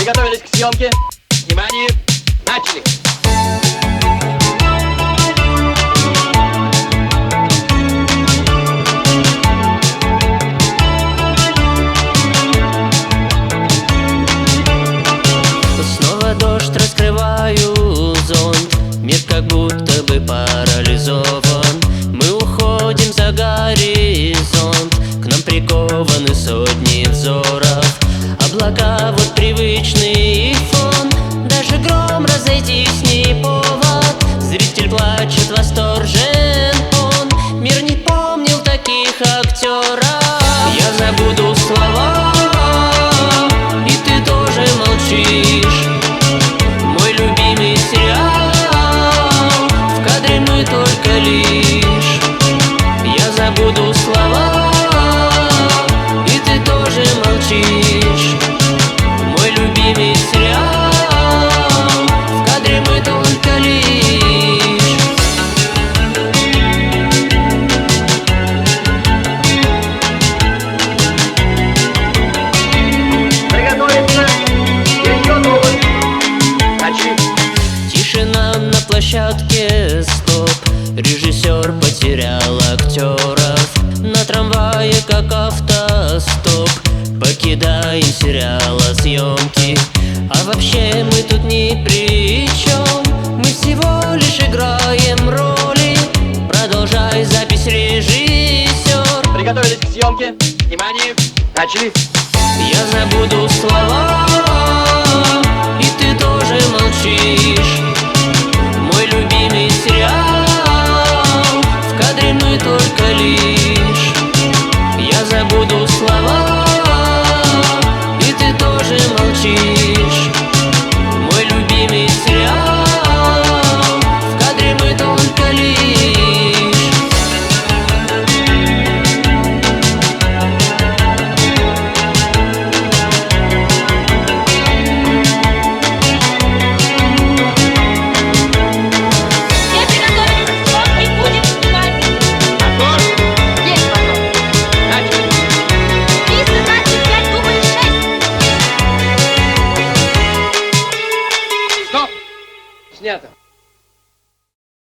Приготовились к съемке. Внимание, начали! Снова дождь, раскрываю зонт. Мир как будто бы парализован. Мы уходим за горизонт. К нам прикованы сотни взоров. Облака вот привычный фон. Даже гром разойтись не повод. Зритель плачет, восторжен он. Мир не помнил таких актеров. Я забуду слова, и ты тоже молчишь. Мой любимый сериал, в кадре мы только лишь. Я забуду слова, и ты тоже молчишь. Мой любимый сериал, в кадре мы только лишь. Приготовиться! Есть готовы! Начали! Тишина на площадке, стоп. Режиссер потерял актеров. На трамвае как автостоп. Покидаем сериала съемки. А вообще мы тут ни при чем. Мы всего лишь играем роли. Продолжай запись, режиссер. Приготовились к съемке. Внимание, начали! Я забуду слова, и ты тоже молчишь.